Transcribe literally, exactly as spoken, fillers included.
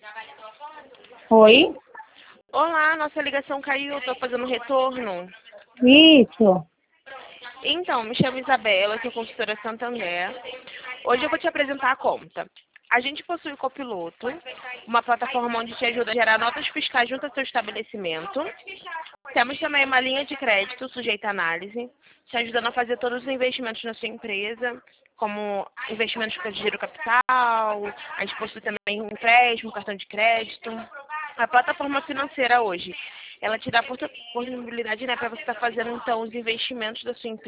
Oi? Olá, nossa ligação caiu, estou fazendo um retorno. Isso. Então, me chamo Isabela, sou consultora Santander. Hoje eu vou te apresentar a conta. A gente possui o Copiloto, uma plataforma onde te ajuda a gerar notas fiscais junto ao seu estabelecimento. Temos também uma linha de crédito sujeita à análise, te ajudando a fazer todos os investimentos na sua empresa, como investimentos com giro capital, a gente possui também um empréstimo, cartão de crédito. A plataforma financeira hoje, ela te dá a possibilidade, né, para você estar fazendo então os investimentos da sua empresa